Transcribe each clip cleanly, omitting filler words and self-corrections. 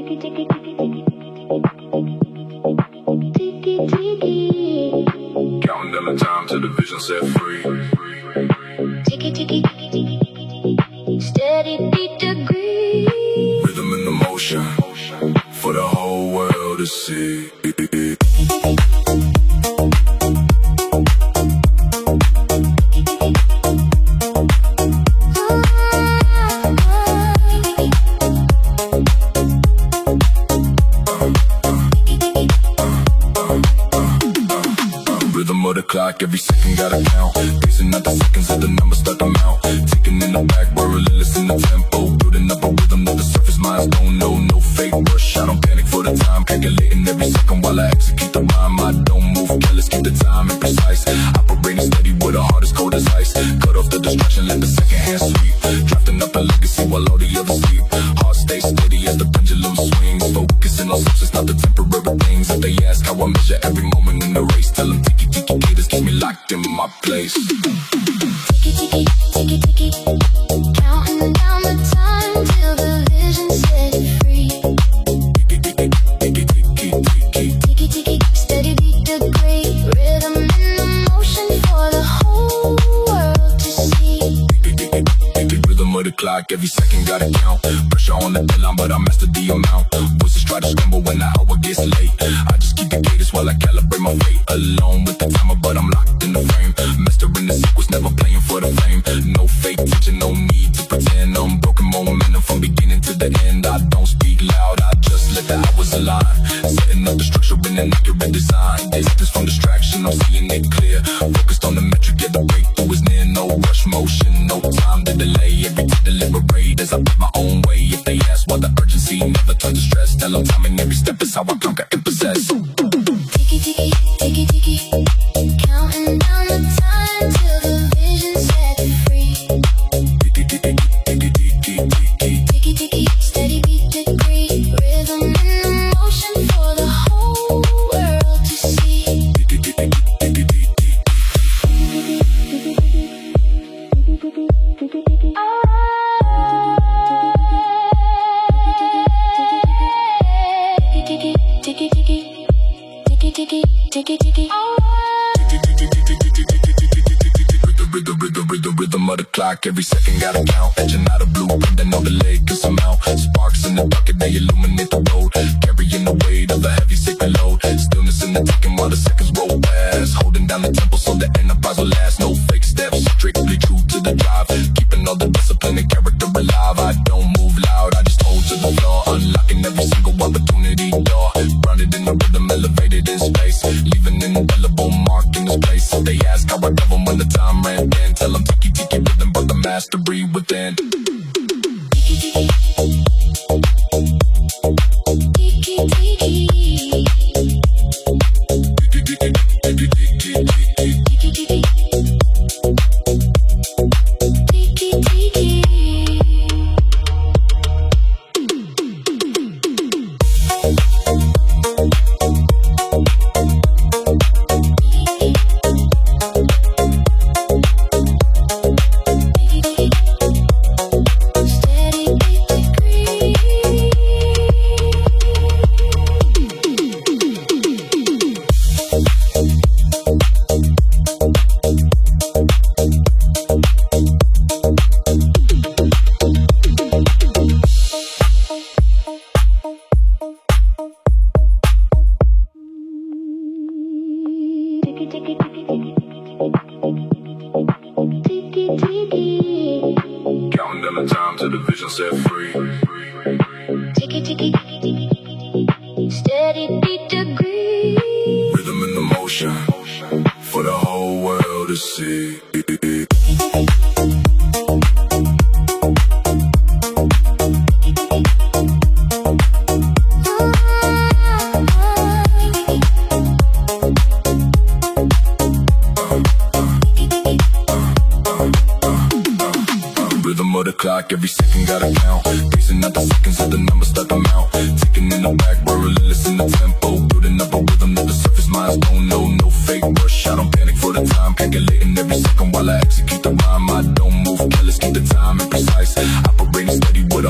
Counting down the time till the vision set free. Steady beat degree. Rhythm and emotion for the whole world to see. Rhythm of the clock, every second gotta count. Pacing out the seconds of the numbers start to mount. Taking in the back, we're relentless in the tempo. Building up a rhythm that the surface minds don't know. No fake rush, I don't panic for the time. Calculating every second while I execute the rhyme. I don't move careless, keep the time imprecise. Operating steady with a heart as cold as ice. Cut off the distraction, let the second hand sweep. Drafting up a legacy while all the others sleep. Heart stays steady as the pendulum swings. Focusing on substance, not the temporary things. If they ask how I measure every moment in the race, tell them tiki tiki gators keep me locked in my place. Tiki, tiki, tiki, tiki. Counting down the time till the vision set free. Tiki tiki tiki. Tiki, tiki, steady beat degree. Rhythm and emotion for the whole world to see. Rhythm of the clock, every second gotta count. Pressure on the deadline, but I master the amount. Voices try to scramble when the hour gets late. I just keep the gators while I calibrate my fate. Alone with the timer, but I'm locked in the frame. Mastering the sequence, never playing for the fame. No fake tension, no need to pretend. Unbroken momentum from beginning to the end. I don't speak loud, I just let the hours align. Setting up the structure in an accurate design. Distance from distraction, I'm seeing it clear. Focused on the metric, yeah, the breakthrough is near. No rush motion, no time to delay. Every to deliberate as I put my own way. If they ask why the urgency, never turn to stress. Tell them timing every step is how I conquer and possess. Tiki, tiki, tiki, tiki. Counting down the time till the vision set free. Tiki, tiki, steady beat degree. Rhythm and emotion for the whole world to see. Tiki, tiki, tiki, tiki, tiki, tiki. Rhythm of the clock, every second gotta count. Etching out a blueprint, I know the leg can amount. Sparks in the bucket, they illuminate the road. Carrying the weight of a heavy sacred load. Stillness in the ticking while the seconds roll past. Holding down the tempo so the enterprise will last. No fake steps, strictly true to the drive. Keeping all the discipline and character alive. I don't move loud, I just hold to the floor. Unlocking every single opportunity door. Grounded in the rhythm, elevated in space. Leaving an indelible mark in this place. If they ask how I govern when the time ran in, tell them tiki tiki rhythm, but the mastery within. Tiki, tiki. Tiki, tiki. Tiki, tiki. Counting down the time till the vision set free. Tiki, tiki, steady beat degree. Rhythm and emotion for the whole world to see. Rhythm of the clock, every second gotta count. Pacing out the seconds of the numbers start to mount. Taking in the back, we're relentless in the tempo. Building up a rhythm that the surface minds don't know. No fake rush, I don't panic for the time. Calculating every second while I execute the rhyme. I don't move careless, keep the time imprecise. Operating steady with a heart as cold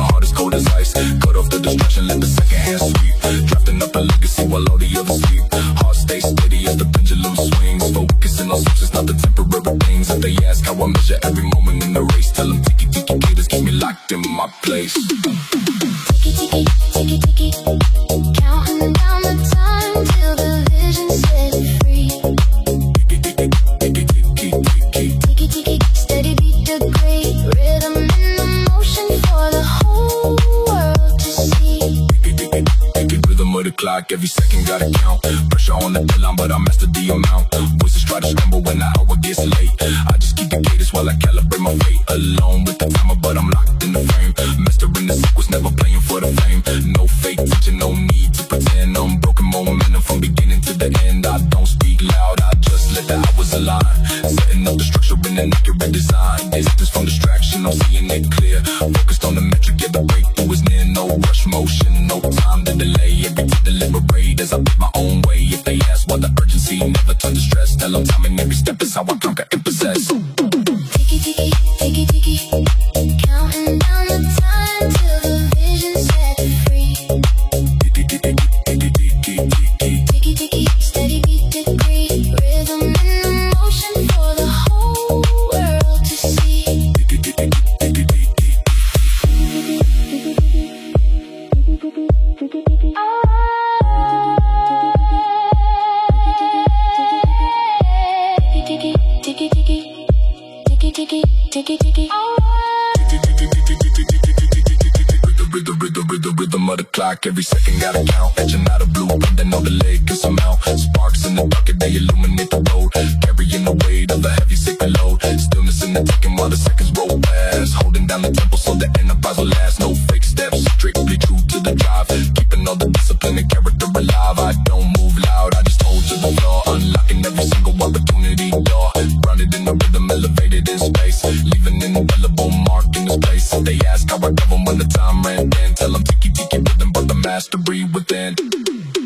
cold as ice. Cut off the distraction, let the second hand sweep. Drafting up a legacy while all the others sleep. Heart stays steady as the pendulum swings. Focusing on substance, not the temporary things. If they ask how I measure every moment in the race, tell them tiki tiki gators keep me locked in my place. Tiki tiki, tiki tiki, counting down the time till the vision set free. Tiki tiki, tiki tiki tiki. Tiki tiki, steady beat the great rhythm and emotion for the whole world to see. Tiki tiki tiki, rhythm of the clock, every second gotta count. Pressure on the deadline, but I master the amount. Voices try to scramble when the hour gets late. I just keep the gators while I calibrate my fate. Alone with the timer, but I'm locked in the frame. Mastering the sequence, never playing for the fame. No fake teaching, no need to pretend. Unbroken momentum from beginning to the end. I don't speak loud, I just let the hours align. Setting up the structure in an accurate design. Distance from distraction, I'm seeing it clear. Focused on the metric, yeah, the breakthrough is near. No rush motion, no time to delay. Every to deliberate as I pick my own way. If they ask why the urgency, never turn to stress. Tell them timing every step is how I conquer and possess. Tiki tiki, tiki tiki, counting down the time till the vision set free. Tiki tiki tiki tiki tiki. Tiki tiki, steady beat the great rhythm and emotion for the whole world to see. Tiki tiki tiki tiki. Tiki tiki tiki. Rhythm of the clock, every second gotta count. Etching out a blueprint, then know the leg can somehow. Sparks in the bucket, they illuminate the road. Carrying the weight of the heavy sacred load. Stillness in the ticking while the seconds roll past. Holding down the tempo so the enterprise will last. No fake steps, strictly true to the drive. Keeping all the discipline and character alive. I don't move loud, I just hold to the floor. Unlocking every single opportunity door. Grounded in the rhythm, elevated in space. Leaving an indelible mark in this place. If they ask how I govern when the time ran in, tell them tiki tiki rhythm, but the mastery within.